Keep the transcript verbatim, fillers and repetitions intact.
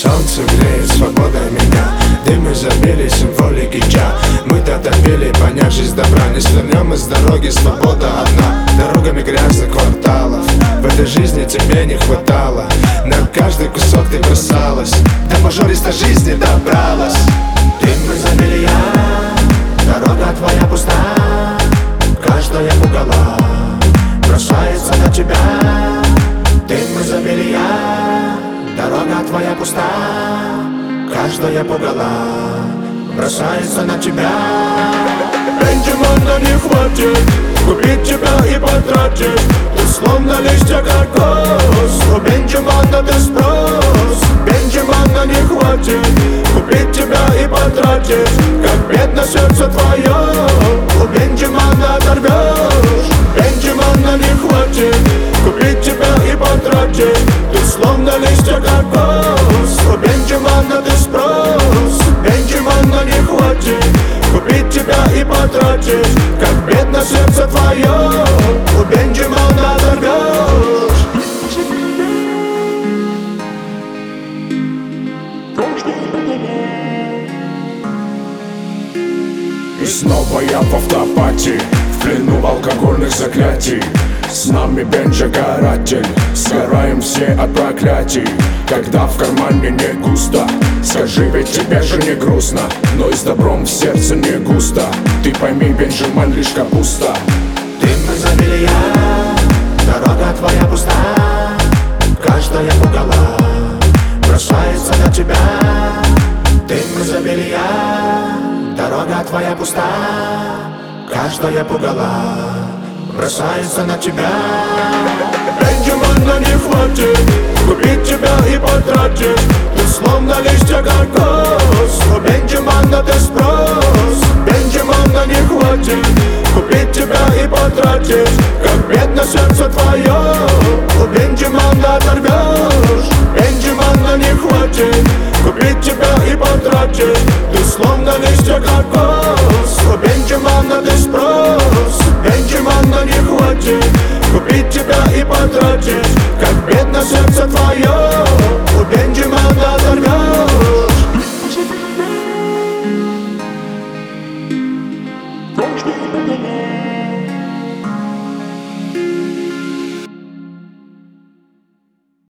Солнце греет, свобода меня. Дым забили символики дня. Мы-то топили, поняв жизнь добра. Не свернем из дороги, свобода одна. Дорогами грязных кварталов. В этой жизни тебе не хватало. На каждый кусок ты бросалась. До мажориста жизни добралась. Дым забили я. Дорога твоя пуста. Каждая угола бросается на тебя. Дым забили я. Дорога твоя пуста. Каждая пугала бросается на тебя. Бенджамина не хватит купить тебя и потратить. Ты словно листья кокос. У Бенджамина ты спрос. Бенджамина не хватит купить тебя и потратить. Как бедно сердце твое, у Бенджамина оторвешь. Бенджамина не хватит купить тебя и потратить. Ты словно листья кокос. У Бенджамина ты спрос. Бенджамина не хватит купить тебя и потратить. Как бедно сердце твое, у Бенджамина оторвешь. И снова я в автопате, в плену алкогольных заклятий. С нами Бенджа каратель, сгораем все от проклятий. Когда в кармане не густо, скажи, ведь тебе же не грустно. Но и с добром в сердце не густо. Ты пойми, Бенджамин лишь капуста. Дым забили я. Дорога твоя пуста. Каждая угола бросается на тебя. Дым забили я. Дорога твоя пуста. Каждая пугала бросается на тебя. Бенджамина не хватит купить тебя и потратить. Ты словно листья кокос. У Бенджамина ты спрос. Бенджамина не хватит купить тебя и потратить. Как бедно сердце твое, у Бенджамина оторвешь. Бенджамина не хватит купить тебя и потратить. Ты словно листья кокос. У Бенджамина ты спрос. Бенджамина не хватит купить тебя и потратить. Как бедно сердце твое, у Бенджамина